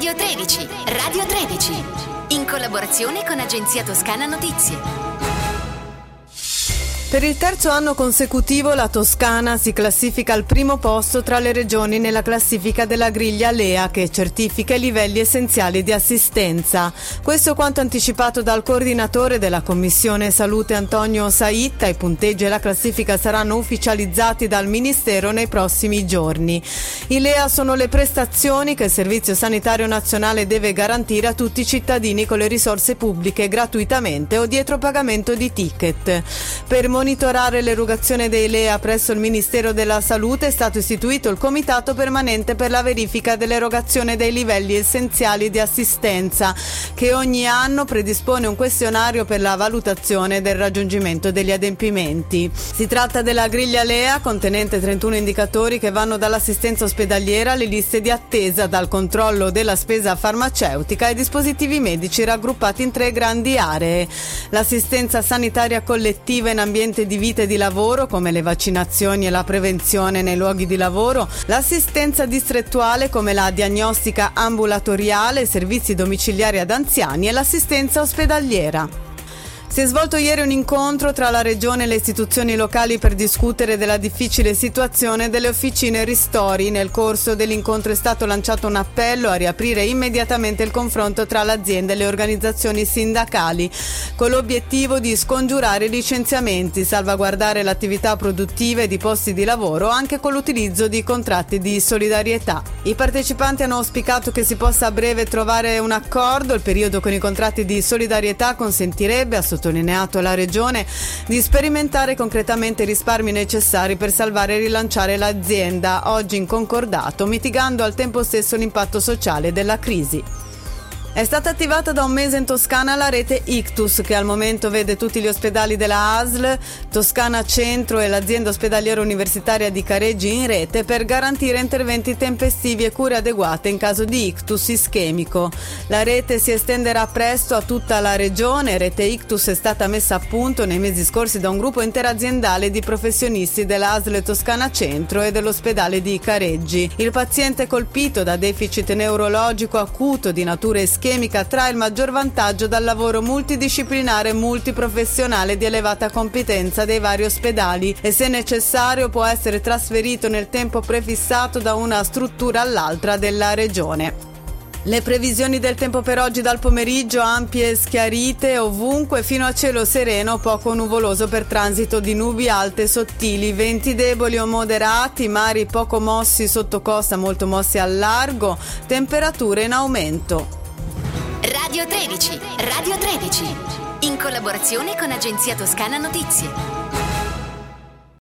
Radio 13, Radio 13, in collaborazione con Agenzia Toscana Notizie. Per il terzo anno consecutivo la Toscana si classifica al primo posto tra le regioni nella classifica della griglia LEA, che certifica i livelli essenziali di assistenza. Questo quanto anticipato dal coordinatore della Commissione Salute Antonio Saitta. I punteggi e la classifica saranno ufficializzati dal Ministero nei prossimi giorni. I LEA sono le prestazioni che il Servizio Sanitario Nazionale deve garantire a tutti i cittadini con le risorse pubbliche gratuitamente o dietro pagamento di ticket. Per monitorare l'erogazione dei LEA presso il Ministero della Salute è stato istituito il Comitato Permanente per la verifica dell'erogazione dei livelli essenziali di assistenza, che ogni anno predispone un questionario per la valutazione del raggiungimento degli adempimenti. Si tratta della griglia LEA contenente 31 indicatori che vanno dall'assistenza ospedaliera alle liste di attesa, dal controllo della spesa farmaceutica ai dispositivi medici raggruppati in 3 grandi aree: l'assistenza sanitaria collettiva in ambiente di vita e di lavoro, come le vaccinazioni e la prevenzione nei luoghi di lavoro, l'assistenza distrettuale come la diagnostica ambulatoriale, servizi domiciliari ad anziani e l'assistenza ospedaliera. Si è svolto ieri un incontro tra la Regione e le istituzioni locali per discutere della difficile situazione delle officine ristori. Nel corso dell'incontro è stato lanciato un appello a riaprire immediatamente il confronto tra l'azienda e le organizzazioni sindacali, con l'obiettivo di scongiurare i licenziamenti, salvaguardare l'attività produttiva e di posti di lavoro anche con l'utilizzo di contratti di solidarietà. I partecipanti hanno auspicato che si possa a breve trovare un accordo. Il periodo con i contratti di solidarietà consentirebbe, a sottolineato la Regione, di sperimentare concretamente i risparmi necessari per salvare e rilanciare l'azienda, oggi in concordato, mitigando al tempo stesso l'impatto sociale della crisi. È stata attivata da un mese in Toscana la rete Ictus, che al momento vede tutti gli ospedali della ASL, Toscana Centro e l'azienda ospedaliera universitaria di Careggi in rete per garantire interventi tempestivi e cure adeguate in caso di ictus ischemico. La rete si estenderà presto a tutta la regione. Rete Ictus è stata messa a punto nei mesi scorsi da un gruppo interaziendale di professionisti della ASL Toscana Centro e dell'ospedale di Careggi. Il paziente colpito da deficit neurologico acuto di natura ischemica trae il maggior vantaggio dal lavoro multidisciplinare e multiprofessionale di elevata competenza dei vari ospedali e, se necessario, può essere trasferito nel tempo prefissato da una struttura all'altra della regione. Le previsioni del tempo per oggi: dal pomeriggio ampie e schiarite ovunque fino a cielo sereno, poco nuvoloso per transito di nubi alte e sottili, venti deboli o moderati, mari poco mossi sotto costa, molto mossi al largo, temperature in aumento. Radio 13, Radio 13, in collaborazione con Agenzia Toscana Notizie.